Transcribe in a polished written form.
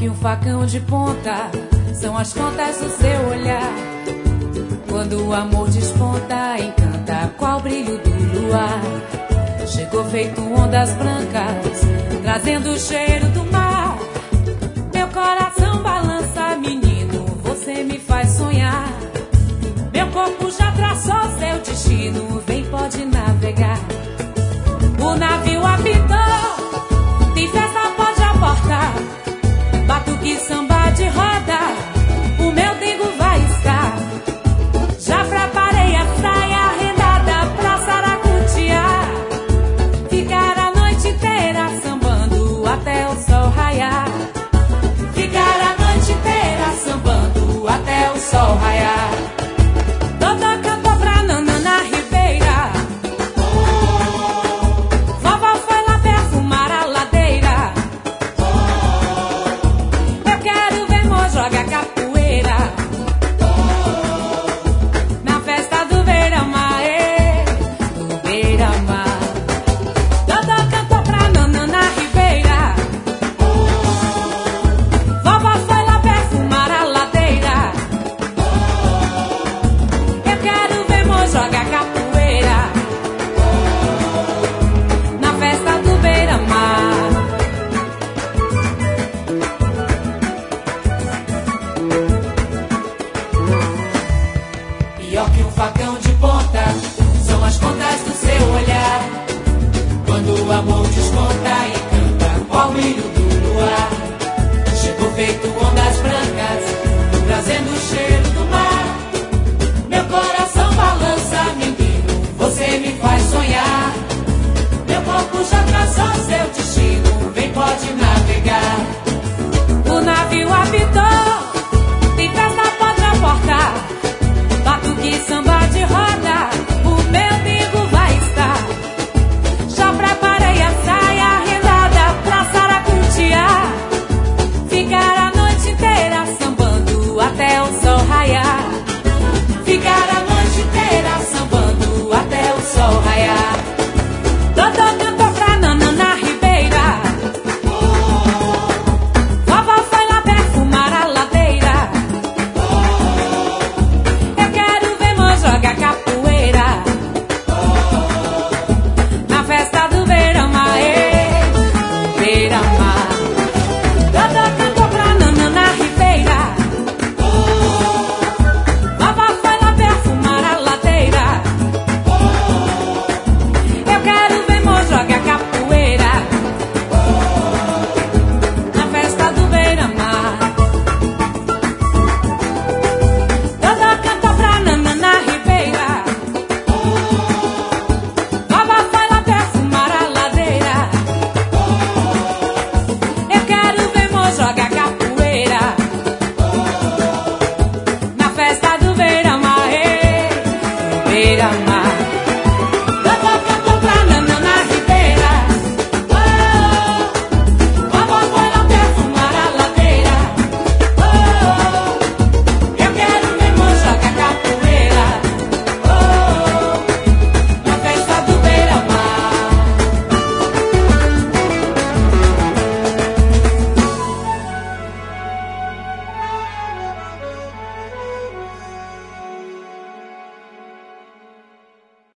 que um facão de ponta são as contas do seu olhar. Quando o amor desponta, encanta qual brilho do luar. Chegou feito ondas brancas, trazendo o cheiro do mar. Meu coração balança, menino, você me faz sonhar. Meu corpo já traçou seu destino, vem, pode navegar. O navio apitou, tem festa, pode aportar. Batuque, samba de roda, o meu dengo vai estar. Já preparei a saia rendada pra saracutear. Ficar a noite inteira sambando até o sol raiar. Ficar a noite inteira sambando até o sol raiar. Toda cantou pra Nanana Ribeira. Vovó foi lá perfumar a ladeira. Eu quero ver Mo jogar capoeira na festa do Beira-Mar, do Beira-Mar. Toda cantou pra Nanana Ribeira. Vovó foi lá perfumar a ladeira. Eu quero ver Mo jogar capoeira na festa do Beira-Mar. Pior que um facão de ponta são as contas do seu olhar. Quando o amor desconta, encanta qual brilho do luar. Chegou feito ondas brancas, trazendo o cheiro do mar. Meu coração balança, menino, você me faz sonhar. Meu corpo já traçou seu destino, vem, pode navegar. O navio apitou,